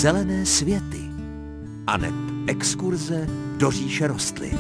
Zelené světy aneb exkurze do říše rostlin.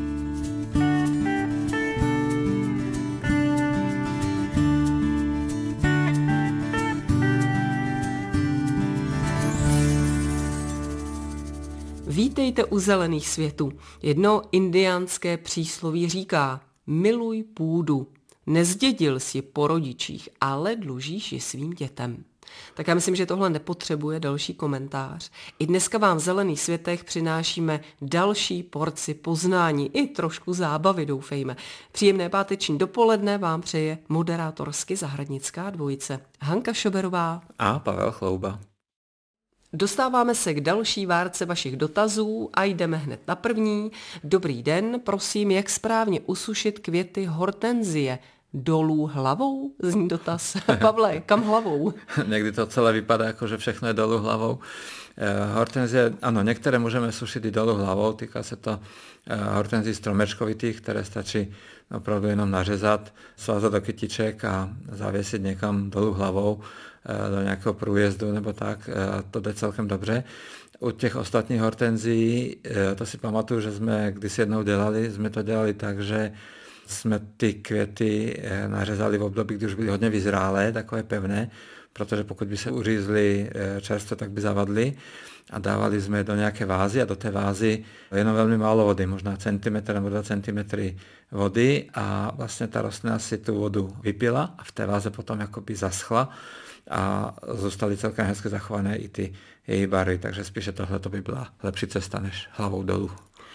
Vítejte u Zelených světů. Jedno indiánské přísloví říká: miluj půdu, nezdědil si po rodičích, ale dlužíš ji svým dětem. Tak já myslím, že tohle nepotřebuje další komentář. I dneska vám v Zelených světech přinášíme další porci poznání i trošku zábavy, doufejme. Příjemné páteční dopoledne vám přeje moderátorsky zahradnická dvojice Hanka Šoberová a Pavel Chlouba. Dostáváme se k další várce vašich dotazů a jdeme hned na první. Dobrý den, prosím, jak správně usušit květy hortenzie? Dolů hlavou? Zní dotaz. Pavle, kam hlavou? Někdy to celé vypadá, jako že všechno je dolů hlavou. Hortenzie, ano, některé můžeme sušit i dolů hlavou. Týká se to hortenzí stromečkovitých, které stačí opravdu jenom nařezat, svázat do kytiček a zavěsit někam dolů hlavou do nějakého průjezdu nebo tak. To jde celkem dobře. U těch ostatních hortenzí, to si pamatuju, že jsme kdysi jednou jsme to dělali tak, že jsme ty květy nařezali v období, kdy už byly hodně vyzrálé, takové pevné, protože pokud by se uřízly čerstvo, tak by zavadly, a dávali jsme je do nějaké vázy a do té vázy jenom velmi málo vody, možná centimetr nebo 2 centimetry vody, a vlastně ta rostlina si tu vodu vypila a v té váze potom jakoby zaschla a zůstaly celkem hezky zachované i ty její barvy, takže spíše tohle by byla lepší cesta než hlavou dolů.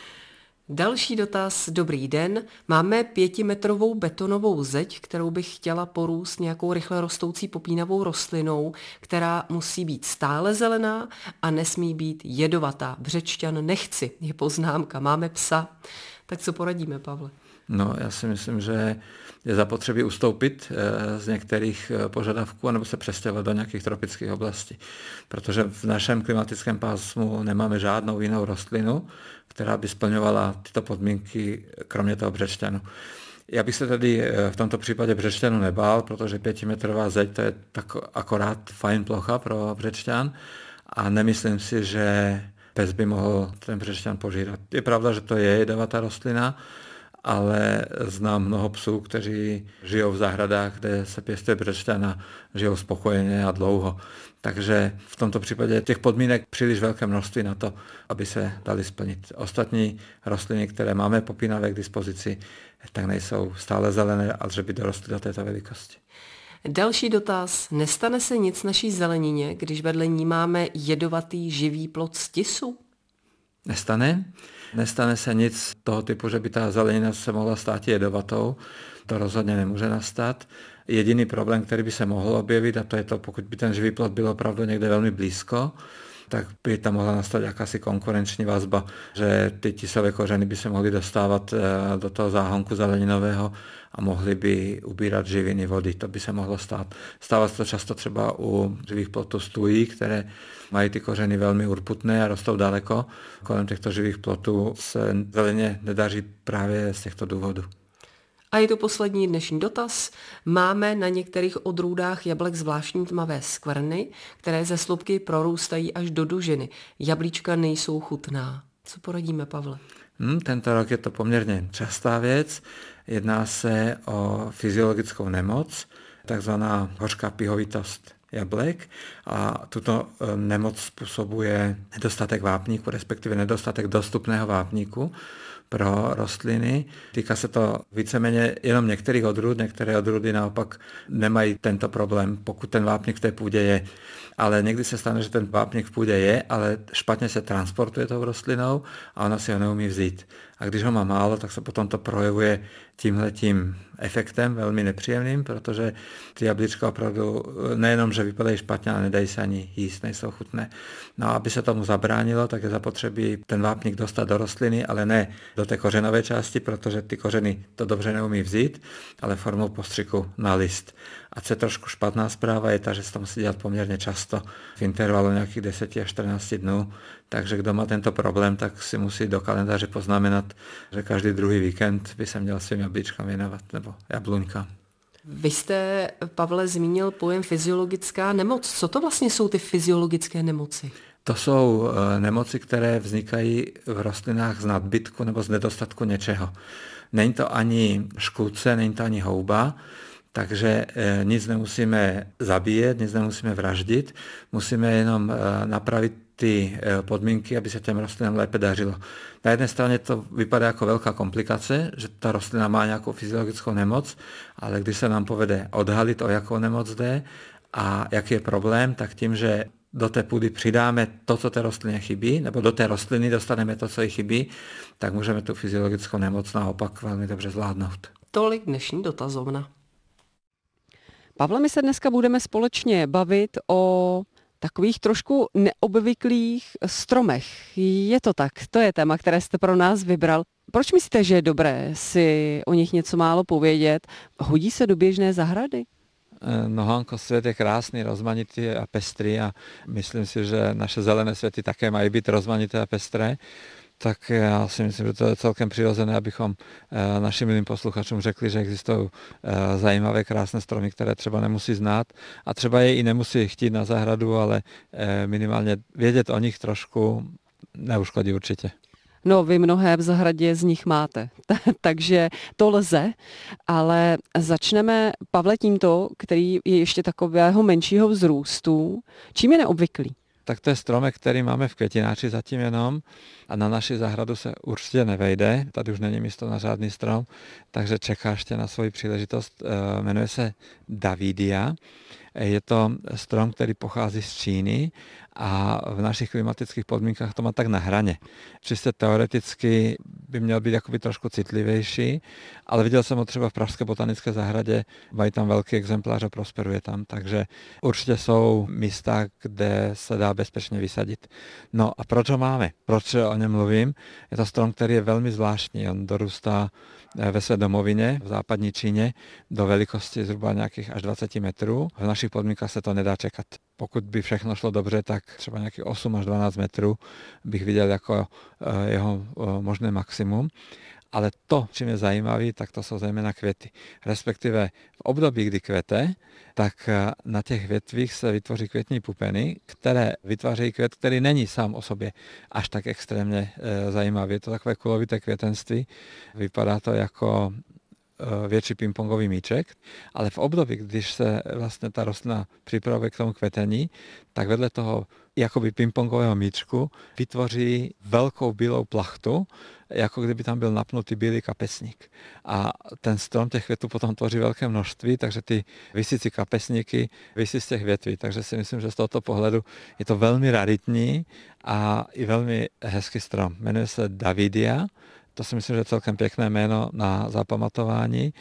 Další dotaz. Dobrý den. Máme 5metrovou betonovou zeď, kterou bych chtěla porůst nějakou rychle rostoucí popínavou rostlinou, která musí být stále zelená a nesmí být jedovatá. Břečťan nechci, je poznámka. Máme psa. Tak co poradíme, Pavle? No, já si myslím, že je zapotřebí ustoupit z některých požadavků anebo se přestěhovat do nějakých tropických oblastí. Protože v našem klimatickém pásmu nemáme žádnou jinou rostlinu, která by splňovala tyto podmínky, kromě toho břečťanu. Já bych se tady v tomto případě břečťanu nebál, protože 5metrová zeď to je tak akorát fajn plocha pro břečťan a nemyslím si, že pes by mohl ten břečťan požírat. Je pravda, že to je jedovatá rostlina, ale znám mnoho psů, kteří žijou v zahradách, kde se pěstuje břečťan a žijou spokojeně a dlouho. Takže v tomto případě těch podmínek příliš velké množství na to, aby se dali splnit. Ostatní rostliny, které máme popínavé k dispozici, tak nejsou stále zelené, ale že by dorostly do této velikosti. Další dotaz. Nestane se nic naší zelenině, když vedle ní máme jedovatý živý plod z tisu? Nestane se nic toho typu, že by ta zelenina se mohla stát jedovatou. To rozhodně nemůže nastat. Jediný problém, který by se mohl objevit, a to je to, pokud by ten živý plod byl opravdu někde velmi blízko, tak by tam mohla nastat jakási konkurenční vazba, že ty tisové kořeny by se mohly dostávat do toho záhonku zeleninového a mohly by ubírat živiny vody. To by se mohlo stát. Stává se to často třeba u živých plotů stůjí, které mají ty kořeny velmi urputné a rostou daleko. Kolem těchto živých plotů se zeleně nedaří právě z těchto důvodů. A je to poslední dnešní dotaz. Máme na některých odrůdách jablek zvláštní tmavé skvrny, které ze slupky prorůstají až do dužiny. Jablíčka nejsou chutná. Co poradíme, Pavle? Tento rok je to poměrně častá věc. Jedná se o fyziologickou nemoc, takzvaná hořká pihovitost jablek, a tuto nemoc způsobuje nedostatek vápníku, respektive nedostatek dostupného vápníku pro rostliny. Týká se to víceméně jenom některých odrůd, některé odrůdy naopak nemají tento problém, pokud ten vápník v té půdě je. Ale někdy se stane, že ten vápník v půdě je, ale špatně se transportuje tou rostlinou a ona si ho neumí vzít. A když ho má málo, tak se potom to projevuje tímhletím efektem velmi nepříjemným, protože ty jablíčka opravdu nejenom, že vypadají špatně, ale nedají se ani jíst, nejsou chutné. No a aby se tomu zabránilo, tak je zapotřebí ten vápník dostat do rostliny, ale ne do té kořenové části, protože ty kořeny to dobře neumí vzít, ale formou postřiku na list. A co je trošku špatná zpráva, je ta, že se to musí dělat poměrně často, v intervalu nějakých 10 až 14 dnů. Takže kdo má tento problém, tak si musí do kalendáře poznamenat, že každý druhý víkend by se měl svým jablíčkám věnovat, nebo jabluňkám. Vy jste, Pavle, zmínil pojem fyziologická nemoc. Co to vlastně jsou ty fyziologické nemoci? To jsou nemoci, které vznikají v rostlinách z nadbytku nebo z nedostatku něčeho. Není to ani škůdce, není to ani houba, takže nic nemusíme zabíjet, nic nemusíme vraždit, musíme jenom napravit ty podmínky, aby se těm rostlinám lépe dařilo. Na jedné straně to vypadá jako velká komplikace, že ta rostlina má nějakou fyziologickou nemoc, ale když se nám povede odhalit, o jakou nemoc jde a jaký je problém, tak tím, že do té půdy přidáme to, co té rostlině chybí, nebo do té rostliny dostaneme to, co jí chybí, tak můžeme tu fyziologickou nemoc naopak velmi dobře zvládnout. Tolik dnešní dotazovna. Pavle, my se dneska budeme společně bavit o takových trošku neobvyklých stromech. Je to tak? To je téma, které jste pro nás vybral. Proč myslíte, že je dobré si o nich něco málo povědět? Hodí se do běžné zahrady? No Hanko, svět je krásný, rozmanitý a pestrý a myslím si, že naše zelené světy také mají být rozmanité a pestré. Tak já si myslím, že to je celkem přirozené, abychom našim milým posluchačům řekli, že existují zajímavé, krásné stromy, které třeba nemusí znát a třeba je i nemusí chtít na zahradu, ale minimálně vědět o nich trošku neuškodí určitě. No, vy mnohé v zahradě z nich máte, takže to lze, ale začneme, Pavle, tímto, který je ještě takového menšího vzrůstu. Čím je neobvyklý? Tak to je stromek, který máme v květináči zatím jenom a na naši zahradu se určitě nevejde. Tady už není místo na žádný strom, takže čeká ještě na svoji příležitost. Jmenuje se Davidia. Je to strom, který pochází z Číny a v našich klimatických podmínkách to má tak na hraně. Čistě teoreticky by měl být jakoby trošku citlivější, ale viděl jsem ho třeba v Pražské botanické zahradě, mají tam velký exemplář a prosperuje tam, takže určitě jsou místa, kde se dá bezpečně vysadit. No a proč ho máme? Proč o něm mluvím? Je to strom, který je velmi zvláštní. On dorůstá ve své domovině v západní Číně do velikosti zhruba nějakých až 20 metrů. V našich podmínkách se to nedá čekat. Pokud by všechno šlo dobře, tak třeba nějakých 8 až 12 metrů bych viděl jako jeho možné maximum. Ale to, čím je zajímavý, tak to jsou zejména květy. Respektive v období, kdy kvete, tak na těch větvích se vytvoří květní pupeny, které vytvářejí květ, který není sám o sobě až tak extrémně zajímavý. Je to takové kulovité květenství. Vypadá to jako větší pingpongový míček, ale v období, když se vlastně ta rostlina připravuje k tomu kvetení, tak vedle toho jakoby pingpongového míčku vytvoří velkou bílou plachtu, jako kdyby tam byl napnutý bílý kapesník. A ten strom těch květů potom tvoří velké množství, takže ty visící kapesníky visí z těch větví. Takže si myslím, že z tohoto pohledu je to velmi raritní a i velmi hezký strom. Jmenuje se Davidia. To si myslím, že je celkem pěkné jméno na zapamatování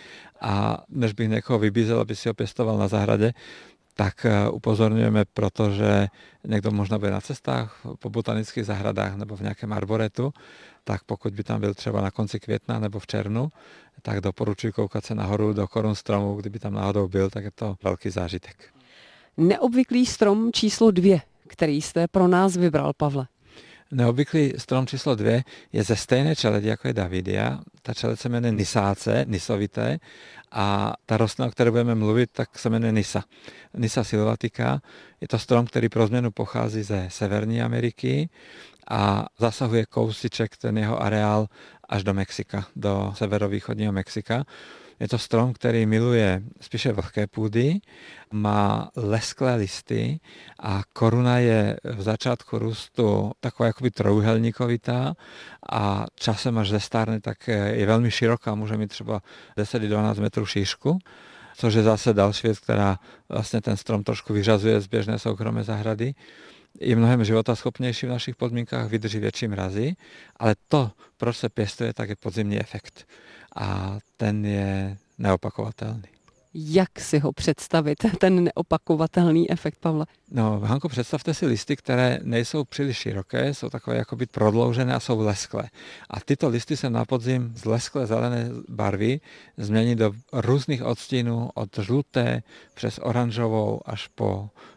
a než bych někoho vybízel, aby si ho pěstoval na zahradě, tak upozorňujeme, protože někdo možná bude na cestách po botanických zahradách nebo v nějakém arboretu, tak pokud by tam byl třeba na konci května nebo v červnu, tak doporučuji koukat se nahoru do korun stromu, kdyby tam náhodou byl, tak je to velký zážitek. Neobvyklý strom číslo 2, který jste pro nás vybral, Pavle. Neobvyklý strom číslo 2 je ze stejné čeledi, jako je Davidia. Ta čeled se jmenuje Nisáce, nisovité, a ta rostlina, o které budeme mluvit, tak se jmenuje Nisa. Nisa sylvatica. Je to strom, který pro změnu pochází ze Severní Ameriky a zasahuje kousíček ten jeho areál až do Mexika, do severovýchodního Mexika. Je to strom, který miluje spíše vlhké půdy, má lesklé listy a koruna je v začátku růstu taková jakoby trojúhelníkovitá a časem až zestárne, tak je velmi široká, může mít třeba 10-12 metrů šířku, což je zase další věc, která vlastně ten strom trošku vyřazuje z běžné soukromé zahrady. Je mnohem životaschopnější v našich podmínkách, vydrží větší mrazy, ale to, proč se pěstuje, tak je podzimní efekt. A ten je neopakovatelný. Jak si ho představit, ten neopakovatelný efekt, Pavle? No, Hanko, představte si listy, které nejsou příliš široké, jsou takové jakoby prodloužené a jsou lesklé. A tyto listy se na podzim z lesklé zelené barvy změní do různých odstínů, od žluté přes oranžovou až po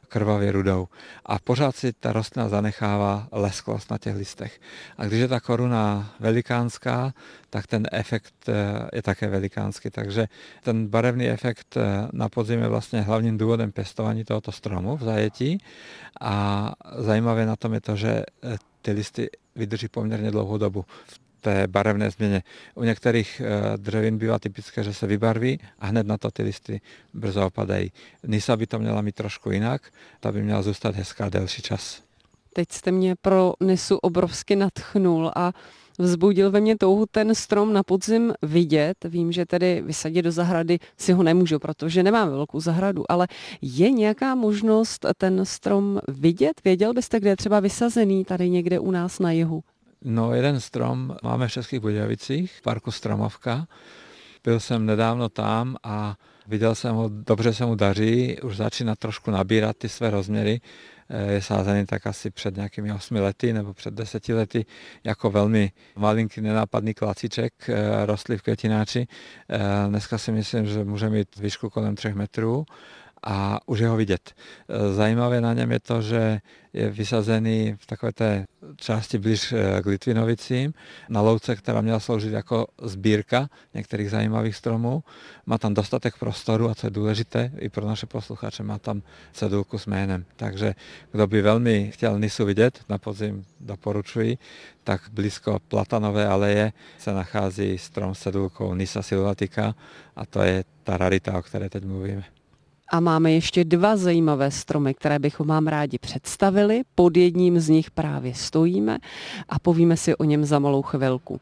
krvavě rudou. A pořád si ta rostlina zanechává lesklost na těch listech. A když je ta koruna velikánská, tak ten efekt je také velikánský. Takže ten barevný efekt na podzim je vlastně hlavním důvodem pěstování tohoto stromu v zajetí. A zajímavé na tom je to, že ty listy vydrží poměrně dlouhou dobu v té barevné změně. U některých dřevin bývá typické, že se vybarví a hned na to ty listy brzo opadají. Nisa by to měla mít trošku jinak, ta by měla zůstat hezká delší čas. Teď jste mě pro Nisu obrovsky nadchnul a vzbudil ve mně touhu ten strom na podzim vidět. Vím, že tedy vysadit do zahrady si ho nemůžu, protože nemáme velkou zahradu, ale je nějaká možnost ten strom vidět? Věděl byste, kde je třeba vysazený tady někde u nás na jihu? No, jeden strom máme v Českých Budějovicích, v parku Stromovka. Byl jsem nedávno tam a viděl jsem ho, dobře se mu daří, už začíná trošku nabírat ty své rozměry. Je sázený tak asi před nějakými 8 lety nebo před 10 lety jako velmi malinký nenápadný klacíček rostly v květináči. Dneska si myslím, že může mít výšku kolem 3 metrů a už je ho vidět. Zajímavé na něm je to, že je vysazený v takové té části blíž k Litvinovicím, na louce, která měla sloužit jako sbírka některých zajímavých stromů. Má tam dostatek prostoru a co je důležité i pro naše posluchače, má tam cedulku s jménem. Takže kdo by velmi chtěl Nisu vidět, na podzim doporučuji, tak blízko Platanové aleje se nachází strom s cedulkou Nisa sylvatica a to je ta rarita, o které teď mluvíme. A máme ještě 2 zajímavé stromy, které bychom vám rádi představili. Pod jedním z nich právě stojíme a povíme si o něm za malou chvilku.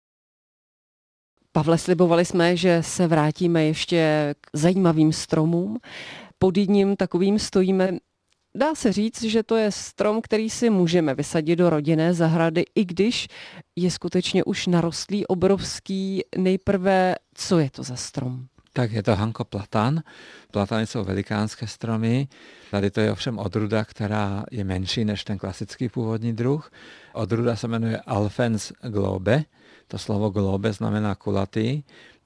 Pavle, slibovali jsme, že se vrátíme ještě k zajímavým stromům. Pod jedním takovým stojíme. Dá se říct, že to je strom, který si můžeme vysadit do rodinné zahrady, i když je skutečně už narostlý, obrovský. Nejprve, co je to za strom? Tak je to hankoplatan. Platany jsou velikánské stromy. Tady to je ovšem odrůda, která je menší než ten klasický původní druh. Odrůda se jmenuje Alphens globe. To slovo globe znamená kulatý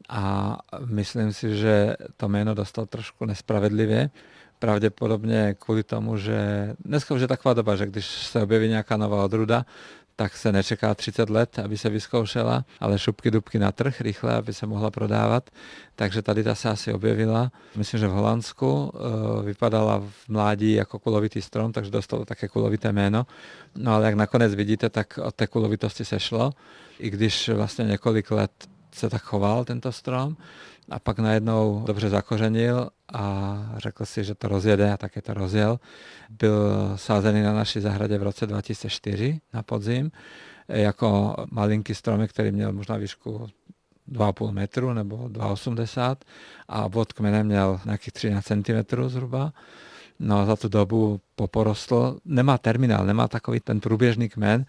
a myslím si, že to jméno dostal trošku nespravedlivě. Pravděpodobně kvůli tomu, že dneska už je taková doba, že když se objeví nějaká nová odrůda, tak se nečeká 30 let, aby se vyzkoušela, ale šupky dubky na trh rychle, aby se mohla prodávat. Takže tady ta se asi objevila. Myslím, že v Holandsku vypadala v mládí jako kulovitý strom, takže dostalo také kulovité jméno. No ale jak nakonec vidíte, tak od té kulovitosti se šlo. I když vlastně několik let se tak choval tento strom a pak najednou dobře zakořenil a řekl si, že to rozjede a také to rozjel. Byl sázený na naší zahradě v roce 2004 na podzim jako malinký stromek, který měl možná výšku 2,5 metru nebo 2,80 a obvod kmene měl nějakých 13 cm zhruba. No za tu dobu poporostl. Nemá terminál, nemá takový ten průběžný kmen,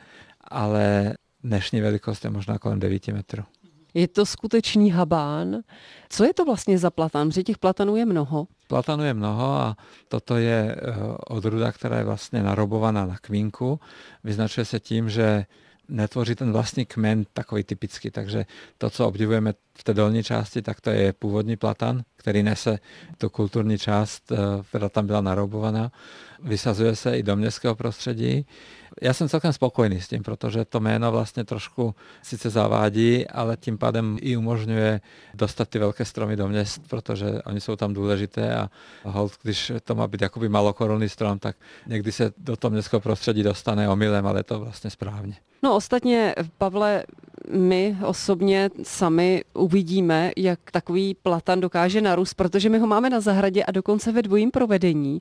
ale dnešní velikost je možná kolem 9 metrů. Je to skutečný habán. Co je to vlastně za platan? Protože těch platanů je mnoho. Platanů je mnoho a toto je odrůda, která je vlastně narobovaná na kvínku. Vyznačuje se tím, že netvoří ten vlastní kmen takový typický, takže to, co obdivujeme v té dolní části, tak to je původní platan, který nese tu kulturní část, která tam byla narobovaná. Vysazuje se i do městského prostředí. Já jsem celkem spokojený s tím, protože to jméno vlastně trošku sice zavádí, ale tím pádem i umožňuje dostat ty velké stromy do měst, protože oni jsou tam důležité a hold, když to má být jakoby malokorunný strom, tak někdy se do toho městského prostředí dostane omylem, ale je to vlastně správně. No ostatně, Pavle, my osobně sami uvidíme, jak takový platan dokáže narůst, protože my ho máme na zahradě a dokonce ve dvojím provedení.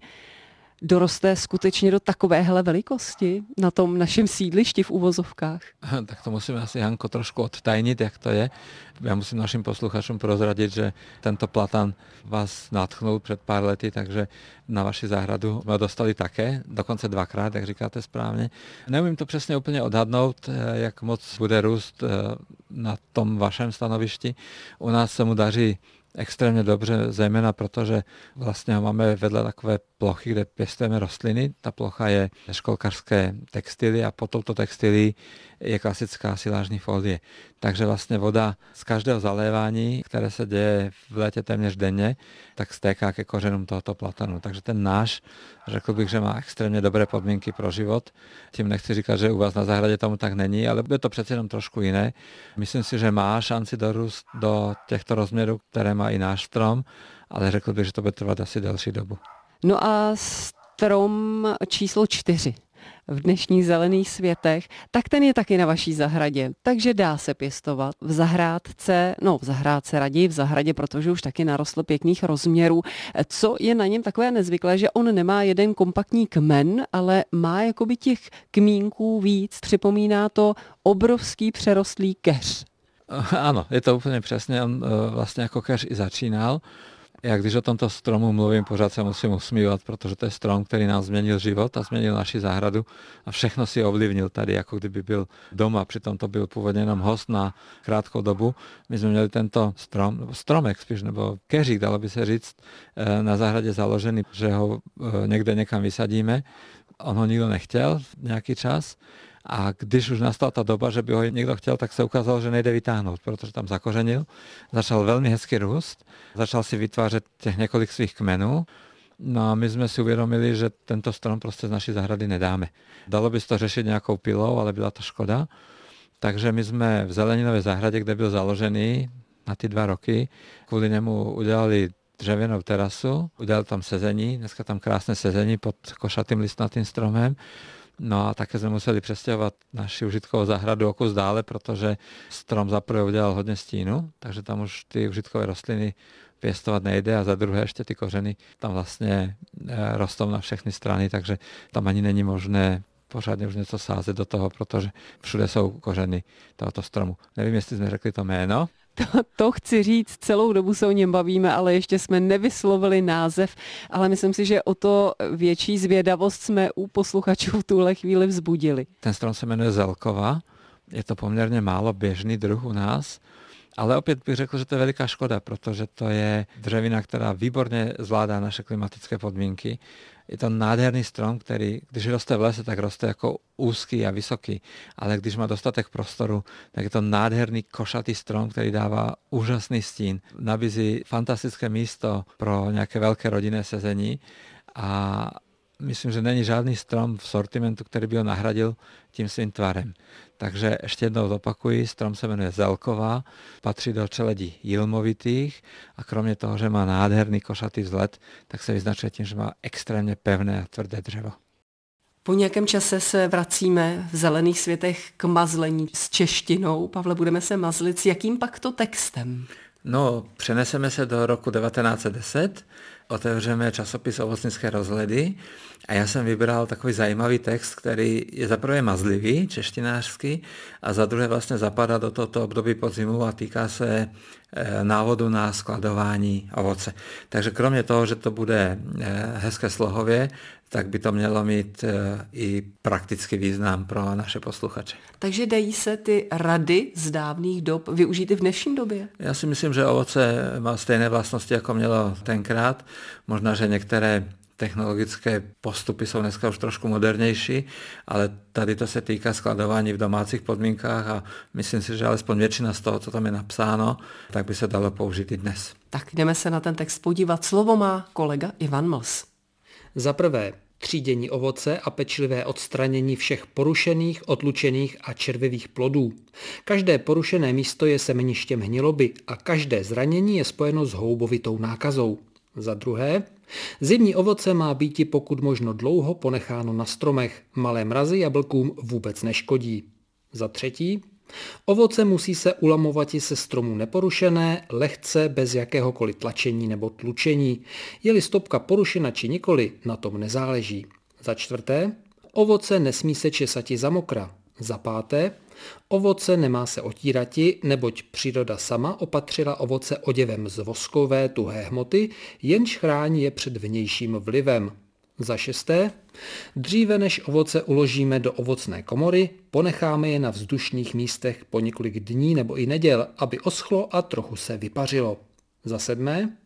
Doroste skutečně do takovéhle velikosti na tom našem sídlišti v uvozovkách? Tak to musíme asi, Hanko, trošku odtajnit, jak to je. Já musím našim posluchačům prozradit, že tento platan vás nadchnul před pár lety, takže na vaši zahradu jsme ho dostali také, dokonce 2krát, jak říkáte správně. Neumím to přesně úplně odhadnout, jak moc bude růst na tom vašem stanovišti. U nás se mu daří extrémně dobře, zejména protože vlastně ho máme vedle takové plochy, kde pěstujeme rostliny. Ta plocha je školkařské textily a pod touto textilí je klasická silážní folie. Takže vlastně voda z každého zalévání, které se děje v létě téměř denně, tak stéká ke kořenům tohoto platanu. Takže ten náš, řekl bych, že má extrémně dobré podmínky pro život. Tím nechci říkat, že u vás na zahradě tomu tak není, ale bude to přece jenom trošku jiné. Myslím si, že má šanci dorůst do těchto rozměrů, které má i náš strom, ale řekl bych, že to bude trvat asi delší dobu. No a strom číslo 4 v dnešních zelených světech, tak ten je taky na vaší zahradě. Takže dá se pěstovat v zahrádce raději v zahradě, protože už taky narostl pěkných rozměrů. Co je na něm takové nezvyklé, že on nemá jeden kompaktní kmen, ale má jakoby těch kmínků víc. Připomíná to obrovský přerostlý keř. Ano, je to úplně přesně, on vlastně jako keř i začínal. Já když o tomto stromu mluvím, pořád se musím usmívat, protože to je strom, který nám změnil život a změnil naši zahradu a všechno si ovlivnil tady, jako kdyby byl doma. Přitom to byl původně jenom host na krátkou dobu. My jsme měli tento stromek spíš, nebo keřík, dalo by se říct, na zahradě založený, že ho někde někam vysadíme. On ho nikdo nechtěl nějaký čas. A když už nastala ta doba, že by ho někdo chtěl, tak se ukázalo, že nejde vytáhnout, protože tam zakořenil. Začal velmi hezký růst, začal si vytvářet těch několik svých kmenů. No a my jsme si uvědomili, že tento strom prostě z naší zahrady nedáme. Dalo by se to řešit nějakou pilou, ale byla to škoda. Takže my jsme v zeleninové zahradě, kde byl založený na ty 2 roky, kvůli němu udělali dřevěnou terasu, udělali tam sezení, dneska tam krásné sezení pod košatým listnatým stromem. No a také jsme museli přestěhovat naši užitkovou zahradu o kus dále, protože strom za prvé udělal hodně stínu, takže tam už ty užitkové rostliny pěstovat nejde a za druhé ještě ty kořeny tam vlastně rostou na všechny strany, takže tam ani není možné pořádně už něco sázet do toho, protože všude jsou kořeny tohoto stromu. Nevím, jestli jsme řekli to jméno. To chci říct, celou dobu se o něm bavíme, ale ještě jsme nevyslovili název, ale myslím si, že o to větší zvědavost jsme u posluchačů v tuhle chvíli vzbudili. Ten strom se jmenuje zelkova, je to poměrně málo běžný druh u nás, ale opět bych řekl, že to je veliká škoda, protože to je dřevina, která výborně zvládá naše klimatické podmínky. Je to nádherný strom, který, když roste v lese, tak roste jako úzký a vysoký, ale když má dostatek prostoru, tak je to nádherný košatý strom, který dává úžasný stín. Nabízí fantastické místo pro nějaké velké rodinné sezení a myslím, že není žádný strom v sortimentu, který by ho nahradil tím svým tvarem. Takže ještě jednou zopakuji, strom se jmenuje zelkova, patří do čeledí jilmovitých a kromě toho, že má nádherný košatý vzhled, tak se vyznačuje tím, že má extrémně pevné a tvrdé dřevo. Po nějakém čase se vracíme v zelených světech k mazlení s češtinou. Pavle, budeme se mazlit s jakým pak to textem? No, přeneseme se do roku 1910, otevřeme časopis Ovocnické rozhledy a já jsem vybral takový zajímavý text, který je za prvé mazlivý, češtinářský, a za druhé vlastně zapadá do tohoto období podzimu a týká se návodu na skladování ovoce. Takže kromě toho, že to bude hezké slohově, tak by to mělo mít i praktický význam pro naše posluchače. Takže dají se ty rady z dávných dob využít i v dnešní době? Já si myslím, že ovoce má stejné vlastnosti, jako mělo tenkrát. Možná, že některé technologické postupy jsou dneska už trošku modernější, ale tady to se týká skladování v domácích podmínkách a myslím si, že alespoň většina z toho, co tam je napsáno, tak by se dalo použít i dnes. Tak jdeme se na ten text podívat. Slovo má kolega Ivan Mls. Za prvé, třídění ovoce a pečlivé odstranění všech porušených, otlučených a červivých plodů. Každé porušené místo je semeništěm hniloby a každé zranění je spojeno s houbovitou nákazou. Za druhé, zimní ovoce má býti pokud možno dlouho ponecháno na stromech, malé mrazy jablkům vůbec neškodí. Za třetí, ovoce musí se ulamovati se stromů neporušené, lehce, bez jakéhokoliv tlačení nebo tlučení. Je-li stopka porušena či nikoli, na tom nezáleží. Za čtvrté, ovoce nesmí se česati za mokra. Za páté, ovoce nemá se otírati, neboť příroda sama opatřila ovoce oděvem z voskové tuhé hmoty, jenž chrání je před vnějším vlivem. Za šesté, dříve než ovoce uložíme do ovocné komory, ponecháme je na vzdušných místech po několik dní nebo i neděl, aby oschlo a trochu se vypařilo. Za sedmé,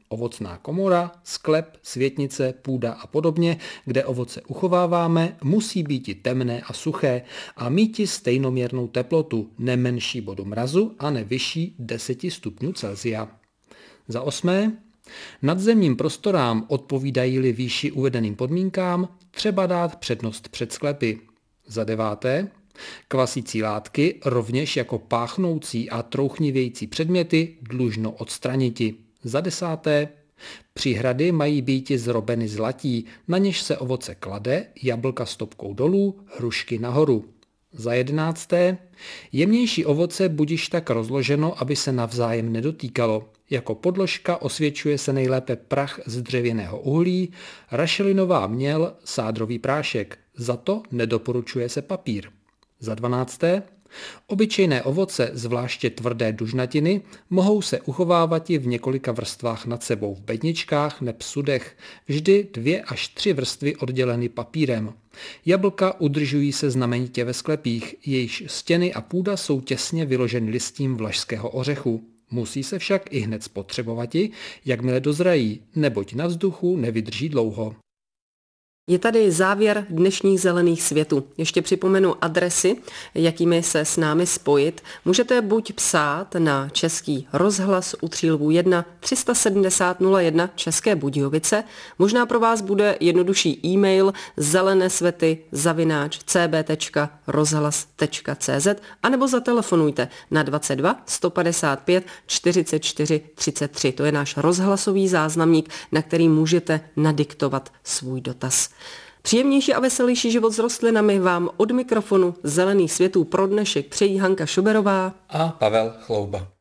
Ovocná komora, sklep, světnice, půda a podobně, kde ovoce uchováváme, musí být temné a suché a míti stejnoměrnou teplotu, ne menší bodu mrazu a ne vyšší 10 stupňů Celsia. Za 8. Nadzemním prostorám odpovídají-li výši uvedeným podmínkám, třeba dát přednost před sklepy. Za 9. Kvasící látky, rovněž jako páchnoucí a trouchnivějící předměty, dlužno odstraniti. Za 10. Příhrady mají býti zrobeny z latí, na něž se ovoce klade, jablka stopkou dolů, hrušky nahoru. Za 11. Jemnější ovoce budiž tak rozloženo, aby se navzájem nedotýkalo. Jako podložka osvědčuje se nejlépe prach z dřevěného uhlí, rašelinová měl, sádrový prášek. Za to nedoporučuje se papír. Za 12. Obyčejné ovoce, zvláště tvrdé dužnatiny, mohou se uchovávat i v několika vrstvách nad sebou v bedničkách nebo sudech, vždy 2 až 3 vrstvy odděleny papírem. Jablka udržují se znamenitě ve sklepích, jejichž stěny a půda jsou těsně vyloženy listím vlašského ořechu. Musí se však i hned spotřebovati, jakmile dozrají, neboť na vzduchu nevydrží dlouho. Je tady závěr dnešních zelených světů. Ještě připomenu adresy, jakými se s námi spojit. Můžete buď psát na Český rozhlas u Třílvů 1 370 01 České Budějovice. Možná pro vás bude jednodušší e-mail zelenesvety@cb.rozhlas.cz anebo zatelefonujte na 22 155 44 33. To je náš rozhlasový záznamník, na který můžete nadiktovat svůj dotaz. Příjemnější a veselější život s rostlinami vám od mikrofonu Zelených světů pro dnešek přejí Hanka Šuberová a Pavel Chlouba.